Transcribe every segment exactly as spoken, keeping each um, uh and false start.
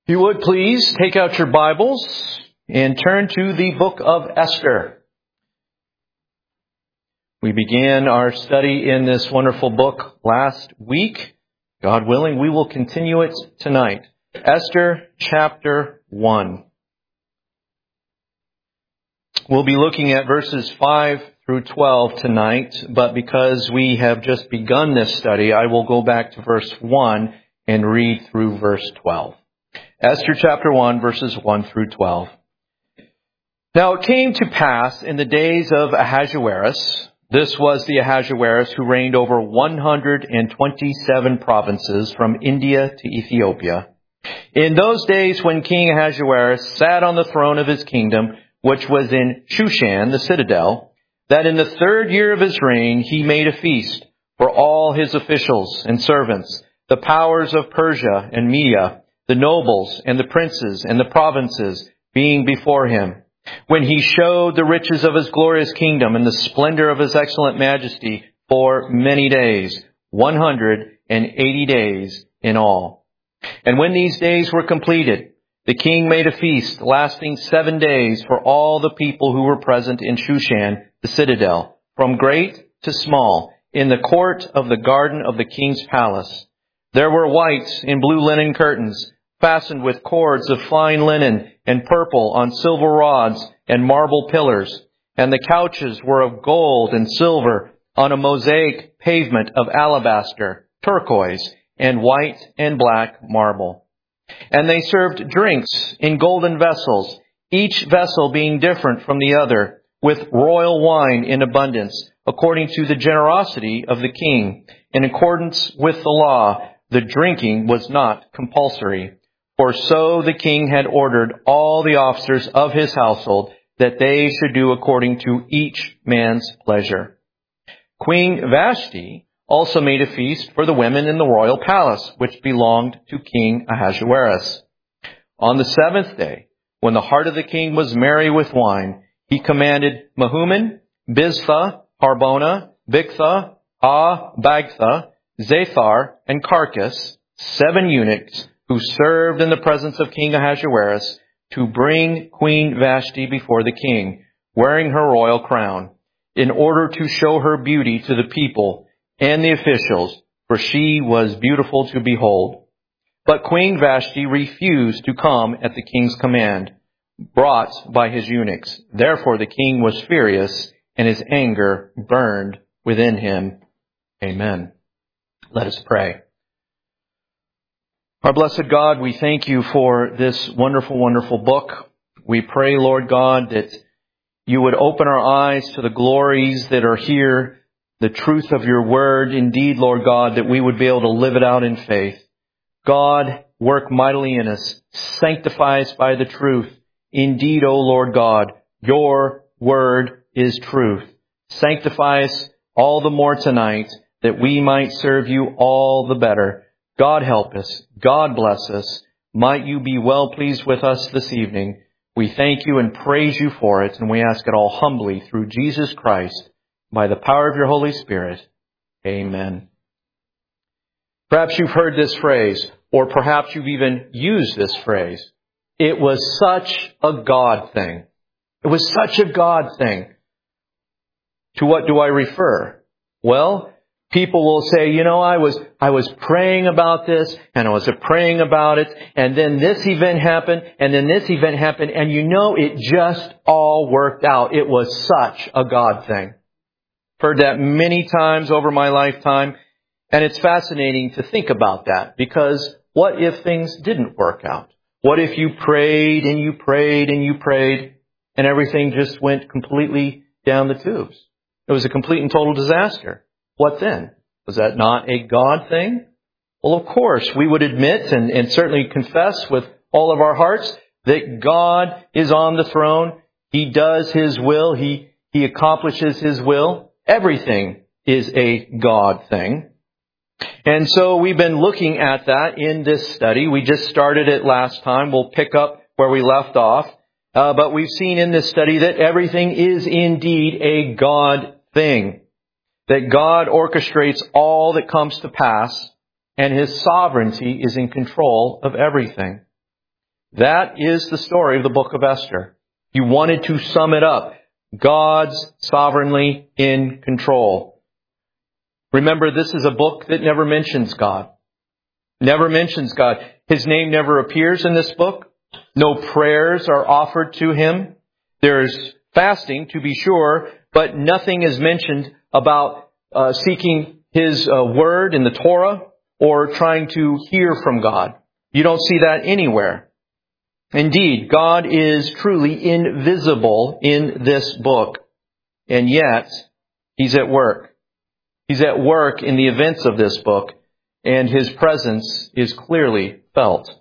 If you would please take out your Bibles and turn to the book of Esther. We began our study in this wonderful book last week. God willing, we will continue it tonight. Esther chapter one. We'll be looking at verses five through twelve tonight, but because we have just begun this study, I will go back to verse one and read through verse twelve. Esther chapter one, verses one through twelve. Now it came to pass in the days of Ahasuerus, this was the Ahasuerus who reigned over one hundred twenty-seven provinces from India to Ethiopia. In those days when King Ahasuerus sat on the throne of his kingdom, which was in Shushan, the citadel, that in the third year of his reign he made a feast for all his officials and servants, the powers of Persia and Media, the nobles and the princes and the provinces being before him, when he showed the riches of his glorious kingdom and the splendor of his excellent majesty for many days, one hundred eighty days in all. And when these days were completed, the king made a feast lasting seven days for all the people who were present in Shushan, the citadel, from great to small, in the court of the garden of the king's palace. There were white and blue linen curtains, fastened with cords of fine linen and purple on silver rods and marble pillars. And the couches were of gold and silver on a mosaic pavement of alabaster, turquoise, and white and black marble. And they served drinks in golden vessels, each vessel being different from the other, with royal wine in abundance, according to the generosity of the king. In accordance with the law, the drinking was not compulsory. For so the king had ordered all the officers of his household that they should do according to each man's pleasure. Queen Vashti also made a feast for the women in the royal palace, which belonged to King Ahasuerus. On the seventh day, when the heart of the king was merry with wine, he commanded Mehuman, Biztha, Harbona, Bigtha, Ah, Bagtha, Zathar, and Carcass, seven eunuchs, who served in the presence of King Ahasuerus, to bring Queen Vashti before the king, wearing her royal crown, in order to show her beauty to the people and the officials, for she was beautiful to behold. But Queen Vashti refused to come at the king's command, brought by his eunuchs. Therefore the king was furious, and his anger burned within him. Amen. Let us pray. Our blessed God, we thank you for this wonderful, wonderful book. We pray, Lord God, that you would open our eyes to the glories that are here, the truth of your word. Indeed, Lord God, that we would be able to live it out in faith. God, work mightily in us. Sanctify us by the truth. Indeed, O Lord God, your word is truth. Sanctify us all the more tonight, that we might serve you all the better. God help us. God bless us. Might you be well pleased with us this evening. We thank you and praise you for it, and we ask it all humbly through Jesus Christ, by the power of your Holy Spirit. Amen. Perhaps you've heard this phrase, or perhaps you've even used this phrase. It was such a God thing. It was such a God thing. To what do I refer? Well, people will say, you know, I was, I was praying about this, and I was praying about it, and then this event happened, and then this event happened, and you know, it just all worked out. It was such a God thing. Heard that many times over my lifetime, and it's fascinating to think about that, because what if things didn't work out? What if you prayed, and you prayed, and you prayed, and everything just went completely down the tubes? It was a complete and total disaster. What then? Was that not a God thing? Well, of course, we would admit and, and certainly confess with all of our hearts that God is on the throne. He does His will. He, he accomplishes His will. Everything is a God thing. And so we've been looking at that in this study. We just started it last time. We'll pick up where we left off. Uh, but we've seen in this study that everything is indeed a God thing. That God orchestrates all that comes to pass, and His sovereignty is in control of everything. That is the story of the book of Esther. You wanted to sum it up. God's sovereignly in control. Remember, this is a book that never mentions God. Never mentions God. His name never appears in this book. No prayers are offered to him. There's fasting, to be sure, but nothing is mentioned about uh, seeking his uh, word in the Torah or trying to hear from God. You don't see that anywhere. Indeed, God is truly invisible in this book, and yet he's at work. He's at work in the events of this book, and his presence is clearly felt.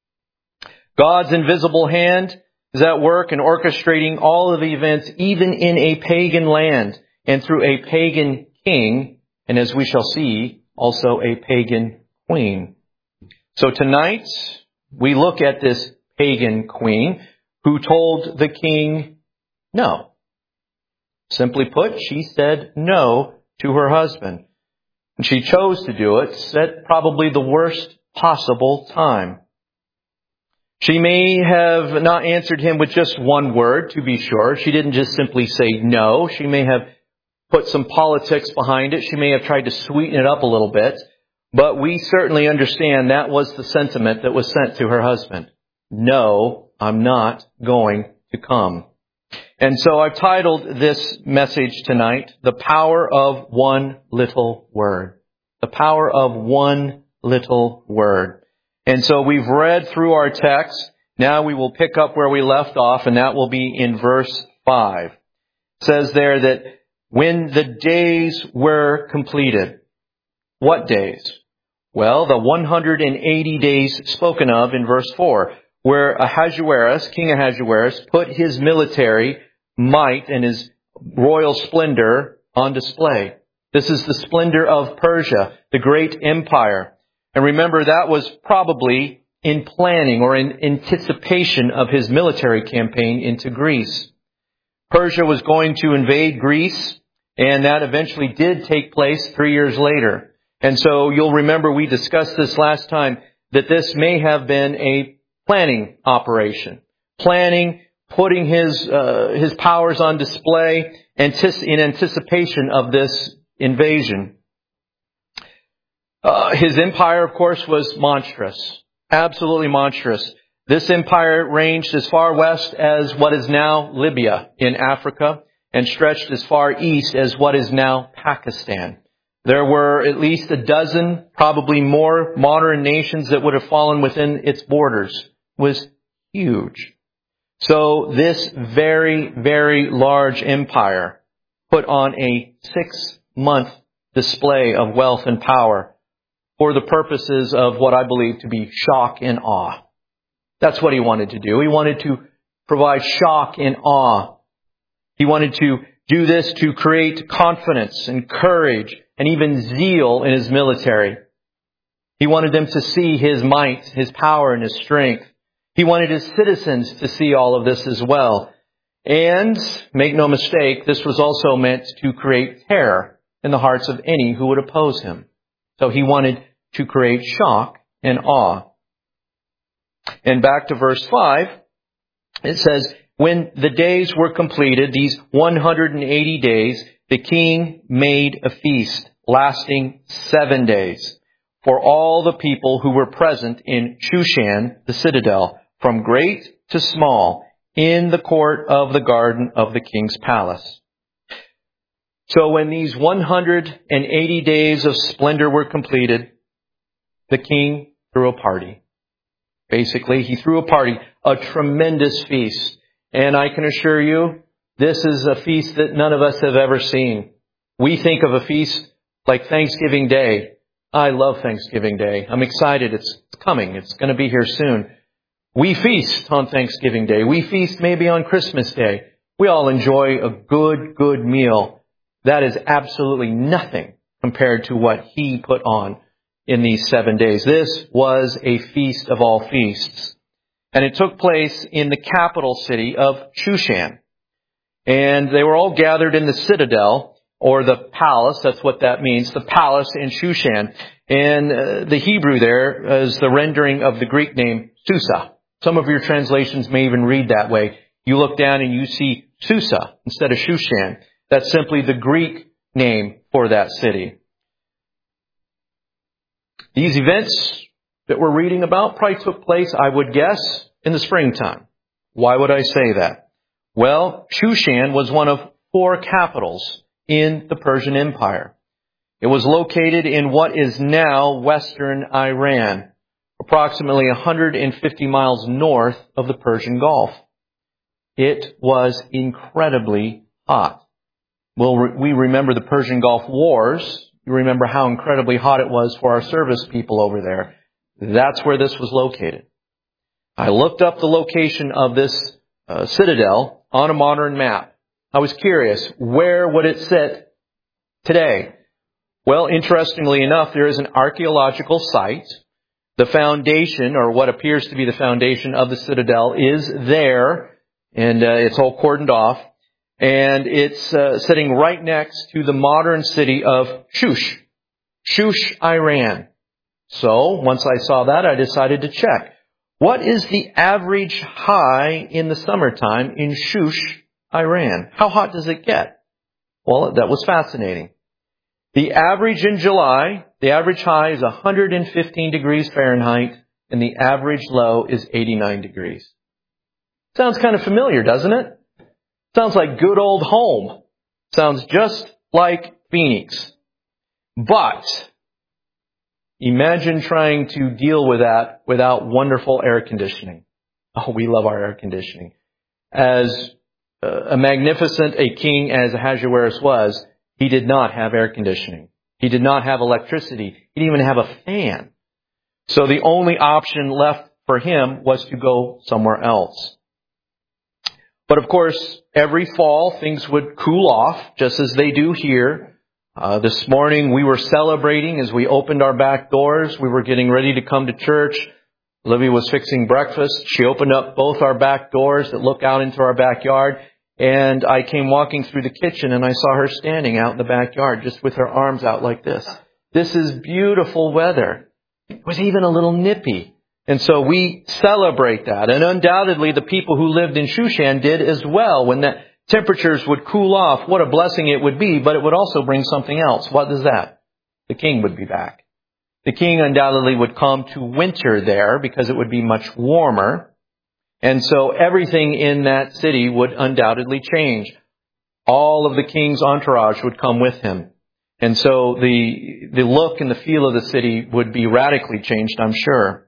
God's invisible hand is at work in orchestrating all of the events, even in a pagan land and through a pagan king, and as we shall see, also a pagan queen. So tonight, we look at this pagan queen who told the king no. Simply put, she said no to her husband. And she chose to do it at probably the worst possible time. She may have not answered him with just one word, to be sure. She didn't just simply say no. She may have put some politics behind it. She may have tried to sweeten it up a little bit. But we certainly understand that was the sentiment that was sent to her husband. No, I'm not going to come. And so I've titled this message tonight, The Power of One Little Word. The Power of One Little Word. And so we've read through our text. Now we will pick up where we left off, and that will be in verse five. It says there that when the days were completed. What days? Well, the one hundred eighty days spoken of in verse four, where Ahasuerus, King Ahasuerus, put his military might and his royal splendor on display. This is the splendor of Persia, the great empire. And remember, that was probably in planning or in anticipation of his military campaign into Greece. Persia was going to invade Greece, and that eventually did take place three years later. And so you'll remember we discussed this last time, that this may have been a planning operation. Planning, putting his uh, his powers on display in anticipation of this invasion. Uh, his empire, of course, was monstrous. Absolutely monstrous. This empire ranged as far west as what is now Libya in Africa and stretched as far east as what is now Pakistan. There were at least a dozen, probably more, modern nations that would have fallen within its borders. It was huge. So this very, very large empire put on a six-month display of wealth and power for the purposes of what I believe to be shock and awe. That's what he wanted to do. He wanted to provide shock and awe. He wanted to do this to create confidence and courage and even zeal in his military. He wanted them to see his might, his power, and his strength. He wanted his citizens to see all of this as well. And, make no mistake, this was also meant to create terror in the hearts of any who would oppose him. So he wanted to create shock and awe. And back to verse five, it says, when the days were completed, these one hundred eighty days, the king made a feast lasting seven days for all the people who were present in Shushan, the citadel, from great to small, in the court of the garden of the king's palace. So when these one hundred eighty days of splendor were completed, the king threw a party. Basically, he threw a party, a tremendous feast. And I can assure you, this is a feast that none of us have ever seen. We think of a feast like Thanksgiving Day. I love Thanksgiving Day. I'm excited. It's coming. It's going to be here soon. We feast on Thanksgiving Day. We feast maybe on Christmas Day. We all enjoy a good, good meal. That is absolutely nothing compared to what he put on in these seven days. This was a feast of all feasts. And it took place in the capital city of Shushan. And they were all gathered in the citadel, or the palace. That's what that means, the palace in Shushan. And uh, the Hebrew there is the rendering of the Greek name Susa. Some of your translations may even read that way. You look down and you see Susa instead of Shushan. That's simply the Greek name for that city. These events that we're reading about probably took place, I would guess, in the springtime. Why would I say that? Well, Shushan was one of four capitals in the Persian Empire. It was located in what is now western Iran, approximately one hundred fifty miles north of the Persian Gulf. It was incredibly hot. Well, we remember the Persian Gulf Wars. You remember how incredibly hot it was for our service people over there. That's where this was located. I looked up the location of this uh, citadel on a modern map. I was curious, where would it sit today? Well, interestingly enough, there is an archaeological site. The foundation, or what appears to be the foundation of the citadel, is there, and uh, it's all cordoned off. And it's uh, sitting right next to the modern city of Shush, Shush, Iran. So, once I saw that, I decided to check. What is the average high in the summertime in Shush, Iran? How hot does it get? Well, that was fascinating. The average in July, the average high is one hundred fifteen degrees Fahrenheit, and the average low is eighty-nine degrees. Sounds kind of familiar, doesn't it? Sounds like good old home. Sounds just like Phoenix. But imagine trying to deal with that without wonderful air conditioning. Oh, we love our air conditioning. As a magnificent a king as Ahasuerus was, he did not have air conditioning. He did not have electricity. He didn't even have a fan. So the only option left for him was to go somewhere else. But of course, every fall, things would cool off, just as they do here. Uh, this morning, we were celebrating as we opened our back doors. We were getting ready to come to church. Olivia was fixing breakfast. She opened up both our back doors that look out into our backyard. And I came walking through the kitchen, and I saw her standing out in the backyard, just with her arms out like this. This is beautiful weather. It was even a little nippy. And so we celebrate that. And undoubtedly the people who lived in Shushan did as well. When the temperatures would cool off, what a blessing it would be. But it would also bring something else. What is that? The king would be back. The king undoubtedly would come to winter there because it would be much warmer. And so everything in that city would undoubtedly change. All of the king's entourage would come with him. And so the, the look and the feel of the city would be radically changed, I'm sure.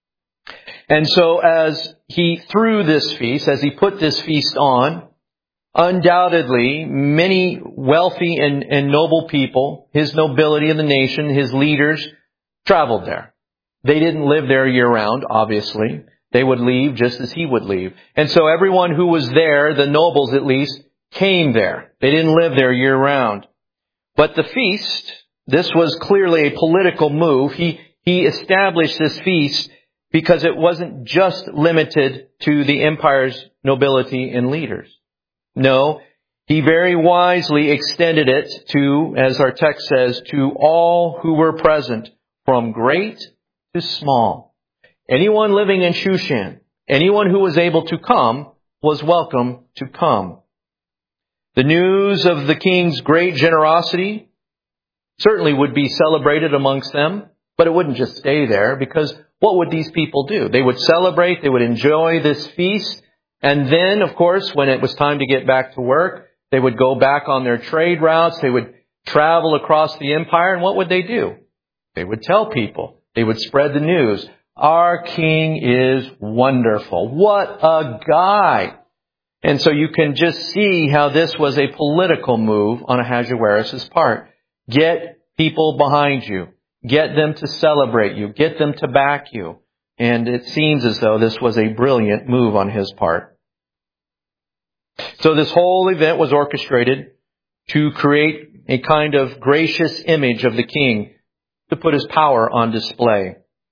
And so as he threw this feast, as he put this feast on, undoubtedly many wealthy and, and noble people, his nobility of the nation, his leaders, traveled there. They didn't live there year round, obviously. They would leave just as he would leave. And so everyone who was there, the nobles at least, came there. They didn't live there year round. But the feast, this was clearly a political move. He, he established this feast because it wasn't just limited to the empire's nobility and leaders. No, he very wisely extended it to, as our text says, to all who were present, from great to small. Anyone living in Shushan, anyone who was able to come, was welcome to come. The news of the king's great generosity certainly would be celebrated amongst them, but it wouldn't just stay there, because what would these people do? They would celebrate, they would enjoy this feast, and then, of course, when it was time to get back to work, they would go back on their trade routes, they would travel across the empire, and what would they do? They would tell people, they would spread the news. Our king is wonderful. What a guy! And so you can just see how this was a political move on Ahasuerus' part. Get people behind you. Get them to celebrate you. Get them to back you. And it seems as though this was a brilliant move on his part. So this whole event was orchestrated to create a kind of gracious image of the king, to put his power on display.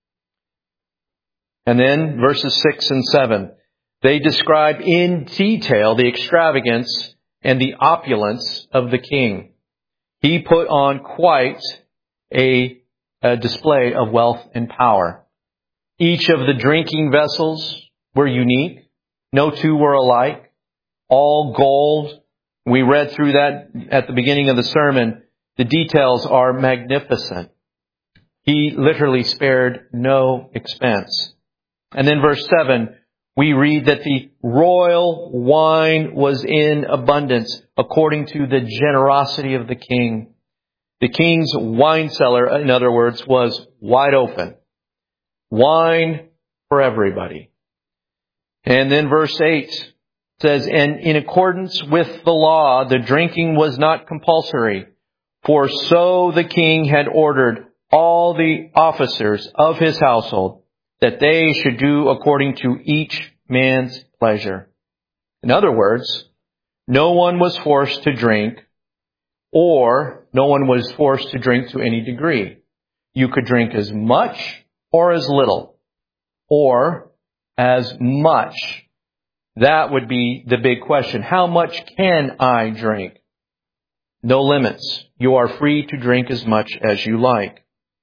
And then verses six and seven, they describe in detail the extravagance and the opulence of the king. He put on quite a, a display of wealth and power. Each of the drinking vessels were unique. No two were alike. All gold. We read through that at the beginning of the sermon. The details are magnificent. He literally spared no expense. And then verse seven, we read that the royal wine was in abundance according to the generosity of the king. The king's wine cellar, in other words, was wide open. Wine for everybody. And then verse eight says, and in accordance with the law, the drinking was not compulsory, for so the king had ordered all the officers of his household that they should do according to each man's pleasure. In other words, no one was forced to drink, or no one was forced to drink to any degree. You could drink as much or as little, or as much. That would be the big question. How much can I drink? No limits. You are free to drink as much as you like.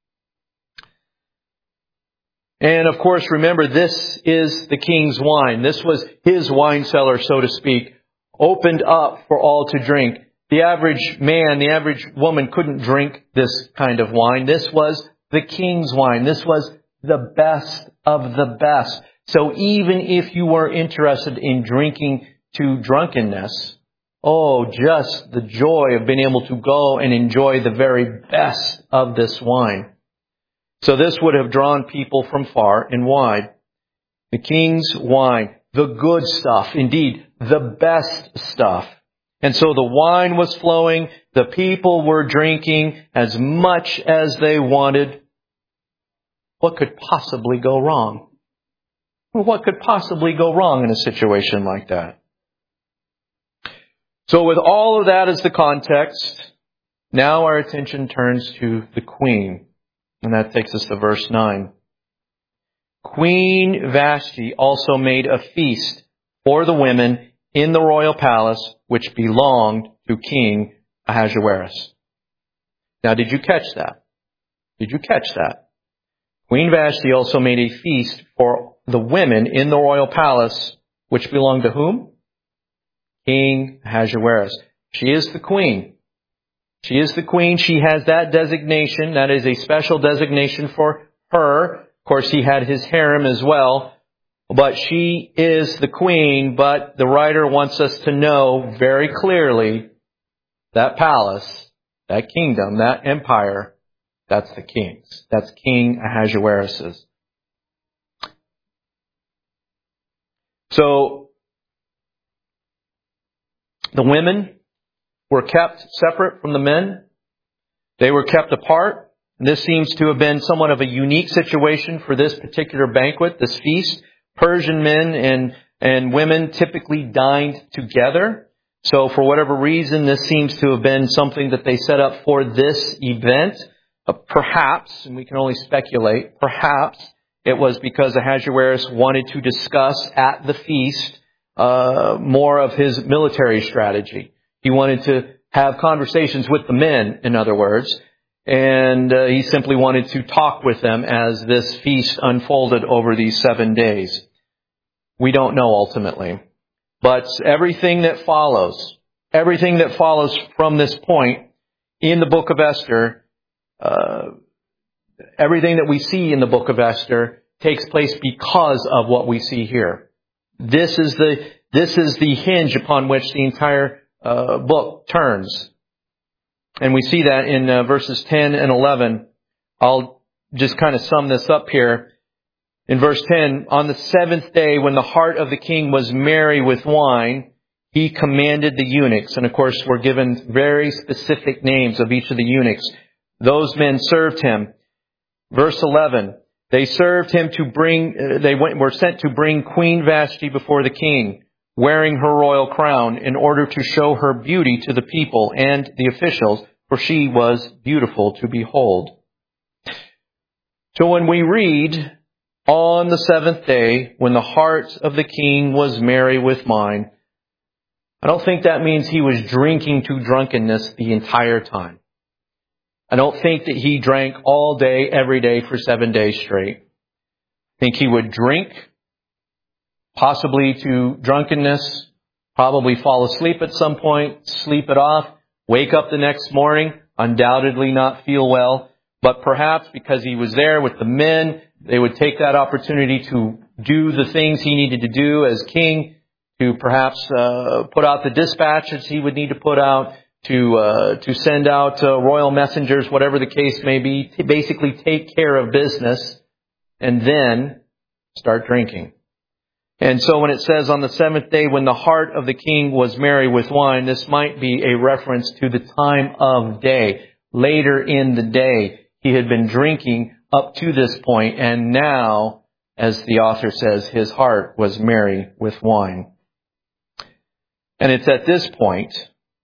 And of course, remember, this is the king's wine. This was his wine cellar, so to speak, opened up for all to drink. The average man, the average woman couldn't drink this kind of wine. This was the king's wine. This was the best of the best. So even if you were interested in drinking to drunkenness, oh, just the joy of being able to go and enjoy the very best of this wine. So this would have drawn people from far and wide. The king's wine, the good stuff, indeed, the best stuff. And so the wine was flowing, the people were drinking as much as they wanted. What could possibly go wrong? What could possibly go wrong in a situation like that? So with all of that as the context, now our attention turns to the queen. And that takes us to verse nine. Queen Vashti also made a feast for the women in the royal palace, which belonged to King Ahasuerus. Now, did you catch that? Did you catch that? Queen Vashti also made a feast for the women in the royal palace, which belonged to whom? King Ahasuerus. She is the queen. She is the queen. She has that designation. That is a special designation for her. Of course, he had his harem as well. But she is the queen. But the writer wants us to know very clearly that palace, that kingdom, that empire, that's the king's. That's King Ahasuerus's. So, the women were kept separate from the men. They were kept apart. And this seems to have been somewhat of a unique situation for this particular banquet, this feast. Persian men and, and women typically dined together. So for whatever reason, this seems to have been something that they set up for this event. Uh, perhaps, and we can only speculate, perhaps it was because Ahasuerus wanted to discuss at the feast uh, more of his military strategy. He wanted to have conversations with the men, in other words, and uh, he simply wanted to talk with them as this feast unfolded over these seven days. We don't know ultimately. But everything that follows, everything that follows from this point in the book of Esther, uh, everything that we see in the book of Esther takes place because of what we see here. This is the, this is the hinge upon which the entire Uh, book turns. And we see that in uh, verses ten and eleven. I'll just kind of sum this up here. In verse ten, on the seventh day when the heart of the king was merry with wine, he commanded the eunuchs. And of course, we're given very specific names of each of the eunuchs. Those men served him. Verse eleven, they served him to bring, uh, they went, were sent to bring Queen Vashti before the king, wearing her royal crown, in order to show her beauty to the people and the officials, for she was beautiful to behold. So when we read, on the seventh day, when the heart of the king was merry with wine, I don't think that means he was drinking to drunkenness the entire time. I don't think that he drank all day, every day for seven days straight. I think he would drink possibly to drunkenness, probably fall asleep at some point, sleep it off, wake up the next morning, undoubtedly not feel well. But perhaps because he was there with the men, they would take that opportunity to do the things he needed to do as king, to perhaps uh, put out the dispatches he would need to put out, to uh, to send out uh, royal messengers, whatever the case may be, to basically take care of business and then start drinking. And so when it says on the seventh day, when the heart of the king was merry with wine, this might be a reference to the time of day. Later in the day, he had been drinking up to this point, and now, as the author says, his heart was merry with wine. And it's at this point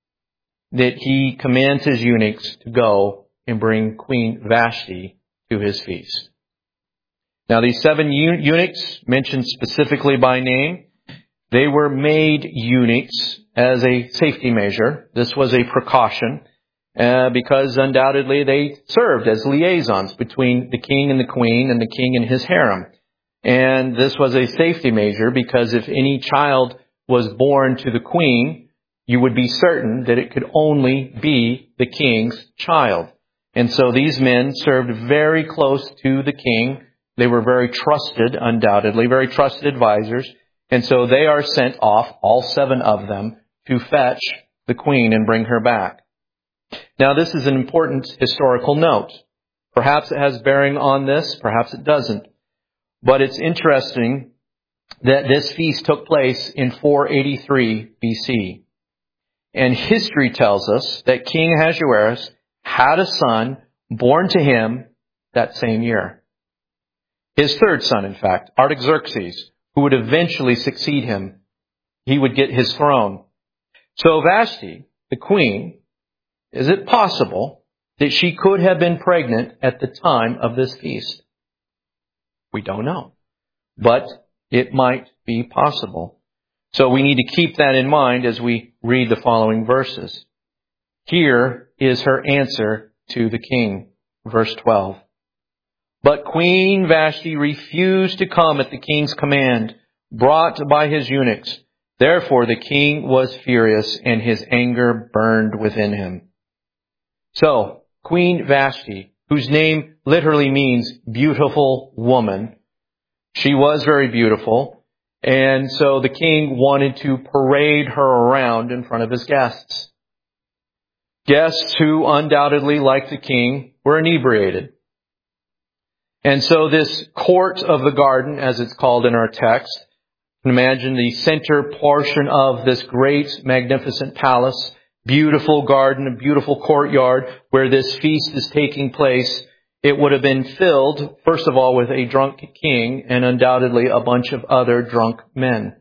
that he commands his eunuchs to go and bring Queen Vashti to his feast. Now, these seven eunuchs, mentioned specifically by name, they were made eunuchs as a safety measure. This was a precaution uh, because undoubtedly they served as liaisons between the king and the queen and the king and his harem. And this was a safety measure because if any child was born to the queen, you would be certain that it could only be the king's child. And so these men served very close to the king. They were very trusted, undoubtedly, very trusted advisors. And so they are sent off, all seven of them, to fetch the queen and bring her back. Now, this is an important historical note. Perhaps it has bearing on this, perhaps it doesn't. But it's interesting that this feast took place in four eighty-three B C. And history tells us that King Ahasuerus had a son born to him that same year. His third son, in fact, Artaxerxes, who would eventually succeed him. He would get his throne. So Vashti, the queen, is it possible that she could have been pregnant at the time of this feast? We don't know. But it might be possible. So we need to keep that in mind as we read the following verses. Here is her answer to the king. Verse twelve. But Queen Vashti refused to come at the king's command, brought by his eunuchs. Therefore the king was furious, and his anger burned within him. So, Queen Vashti, whose name literally means beautiful woman, she was very beautiful. And so the king wanted to parade her around in front of his guests. Guests who undoubtedly, like the king, were inebriated. And so this court of the garden, as it's called in our text, you can imagine the center portion of this great, magnificent palace, beautiful garden, a beautiful courtyard where this feast is taking place. It would have been filled, first of all, with a drunk king and undoubtedly a bunch of other drunk men.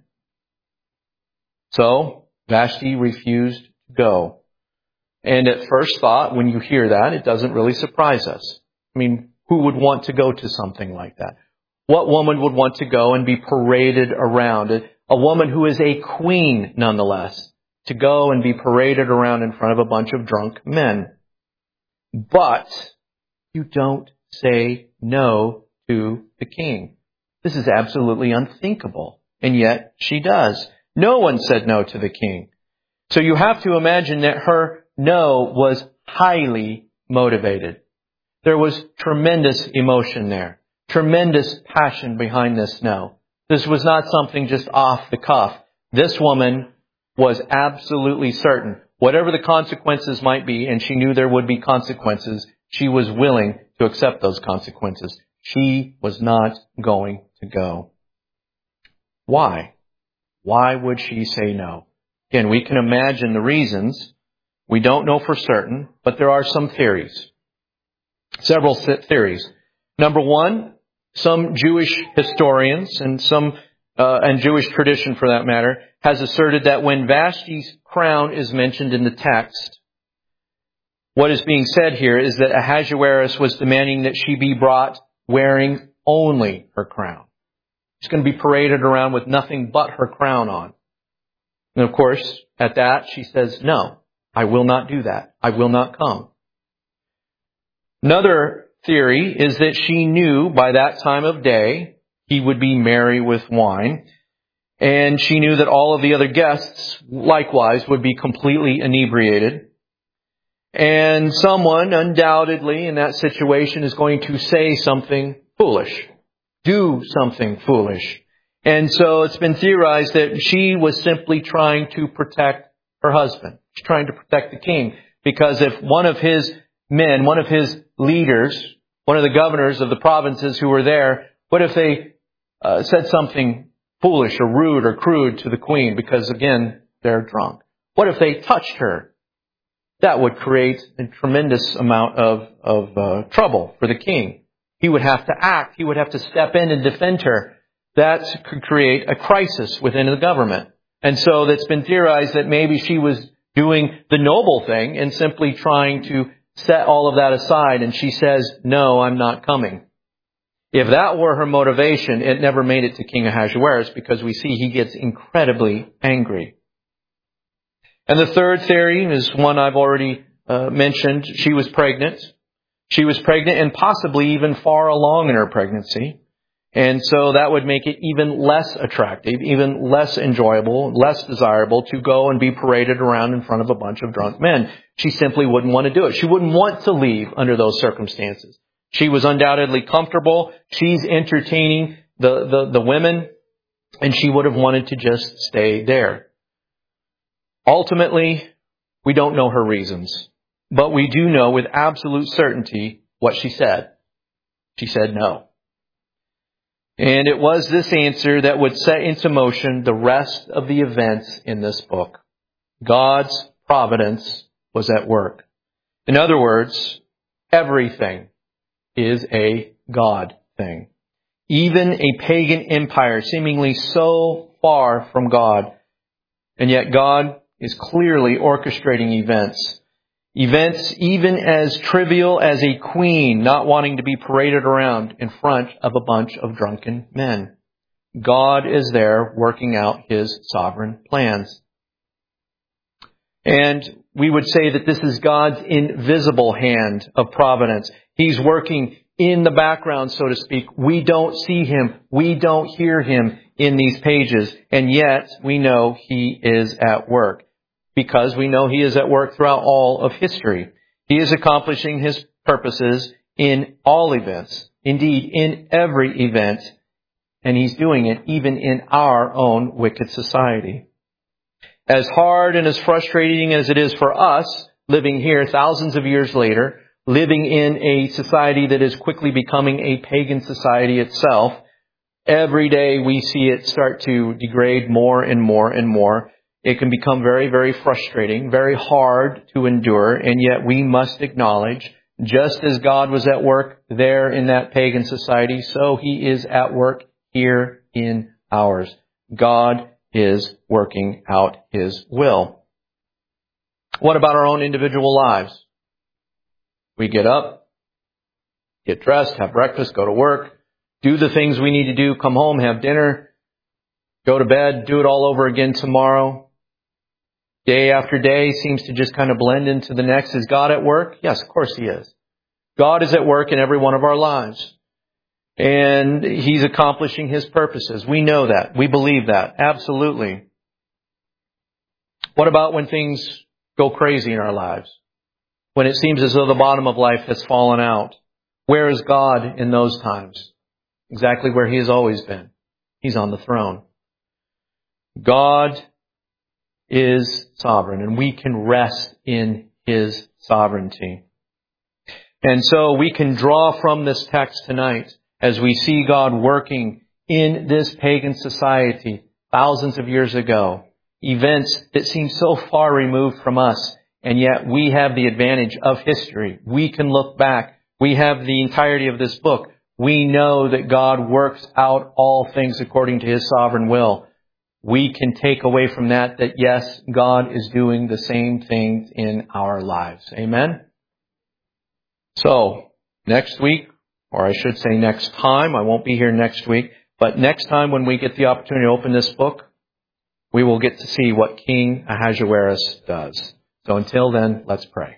So, Vashti refused to go. And at first thought, when you hear that, it doesn't really surprise us. I mean, who would want to go to something like that? What woman would want to go and be paraded around? A woman who is a queen, nonetheless, to go and be paraded around in front of a bunch of drunk men. But you don't say no to the king. This is absolutely unthinkable. And yet she does. No one said no to the king. So you have to imagine that her no was highly motivated. There was tremendous emotion there. Tremendous passion behind this no. This was not something just off the cuff. This woman was absolutely certain. Whatever the consequences might be, and she knew there would be consequences, she was willing to accept those consequences. She was not going to go. Why? Why would she say no? Again, we can imagine the reasons. We don't know for certain, but there are some theories. Several theories. Number one, some Jewish historians and some uh, and Jewish tradition, for that matter, has asserted that when Vashti's crown is mentioned in the text, what is being said here is that Ahasuerus was demanding that she be brought wearing only her crown. She's going to be paraded around with nothing but her crown on. And of course, at that, she says, no, I will not do that. I will not come. Another theory is that she knew by that time of day he would be merry with wine. And she knew that all of the other guests, likewise, would be completely inebriated. And someone, undoubtedly, in that situation is going to say something foolish, do something foolish. And so it's been theorized that she was simply trying to protect her husband. She's trying to protect the king. Because if one of his men, one of his leaders, one of the governors of the provinces who were there, what if they uh, said something foolish or rude or crude to the queen? Because again, they're drunk. What if they touched her? That would create a tremendous amount of, of uh, trouble for the king. He would have to act. He would have to step in and defend her. That could create a crisis within the government. And so it's been theorized that maybe she was doing the noble thing and simply trying to set all of that aside. And she says, no, I'm not coming. If that were her motivation, it never made it to King Ahasuerus, because we see he gets incredibly angry. And the third theory is one I've already uh, mentioned. She was pregnant. She was pregnant and possibly even far along in her pregnancy. And so that would make it even less attractive, even less enjoyable, less desirable to go and be paraded around in front of a bunch of drunk men. She simply wouldn't want to do it. She wouldn't want to leave under those circumstances. She was undoubtedly comfortable. She's entertaining the, the, the women, and she would have wanted to just stay there. Ultimately, we don't know her reasons, but we do know with absolute certainty what she said. She said no. And it was this answer that would set into motion the rest of the events in this book. God's providence was at work. In other words, everything is a God thing. Even a pagan empire seemingly so far from God. And yet God is clearly orchestrating events. Events even as trivial as a queen not wanting to be paraded around in front of a bunch of drunken men. God is there working out His sovereign plans. And we would say that this is God's invisible hand of providence. He's working in the background, so to speak. We don't see Him. We don't hear Him in these pages. And yet we know He is at work, because we know He is at work throughout all of history. He is accomplishing His purposes in all events. Indeed, in every event. And He's doing it even in our own wicked society. As hard and as frustrating as it is for us, living here thousands of years later, living in a society that is quickly becoming a pagan society itself, every day we see it start to degrade more and more and more. It can become very, very frustrating, very hard to endure, and yet we must acknowledge, just as God was at work there in that pagan society, so He is at work here in ours. God is working out His will. What about our own individual lives? We get up, get dressed, have breakfast, go to work, do the things we need to do, come home, have dinner, go to bed, do it all over again tomorrow. Day after day seems to just kind of blend into the next. Is God at work? Yes, of course He is. God is at work in every one of our lives. And He's accomplishing His purposes. We know that. We believe that. Absolutely. What about when things go crazy in our lives? When it seems as though the bottom of life has fallen out? Where is God in those times? Exactly where He has always been. He's on the throne. God is sovereign, and we can rest in His sovereignty. And so we can draw from this text tonight, as we see God working in this pagan society thousands of years ago, events that seem so far removed from us, and yet we have the advantage of history. We can look back. We have the entirety of this book. We know that God works out all things according to His sovereign will. We can take away from that that yes, God is doing the same things in our lives. Amen? So, next week, or I should say next time, I won't be here next week, but next time when we get the opportunity to open this book, we will get to see what King Ahasuerus does. So until then, let's pray.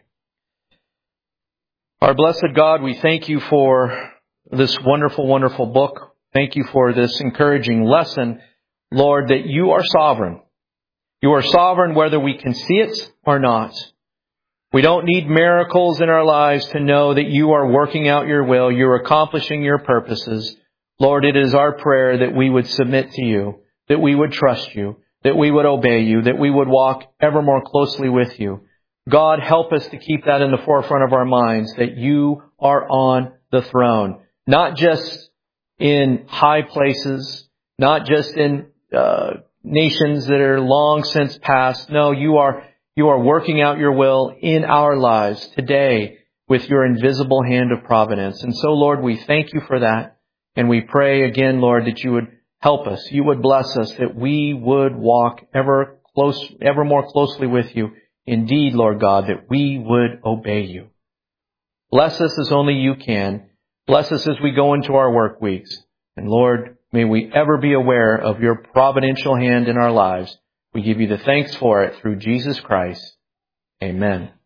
Our blessed God, we thank You for this wonderful, wonderful book. Thank You for this encouraging lesson Lord, that you are sovereign. You are sovereign whether we can see it or not. We don't need miracles in our lives to know that you are working out your will. You're accomplishing your purposes. Lord, it is our prayer that we would submit to you, that we would trust you, that we would obey you, that we would walk ever more closely with you. God, help us to keep that in the forefront of our minds, that you are on the throne, not just in high places, not just in uh, nations that are long since past. No, you are you are working out your will in our lives today with your invisible hand of providence. And so, Lord, we thank you for that. And we pray again, Lord, that you would help us. You would bless us, that we would walk ever close, ever more closely with you. Indeed, Lord God, that we would obey you. Bless us as only you can. Bless us as we go into our work weeks. And Lord, may we ever be aware of your providential hand in our lives. We give you the thanks for it through Jesus Christ. Amen.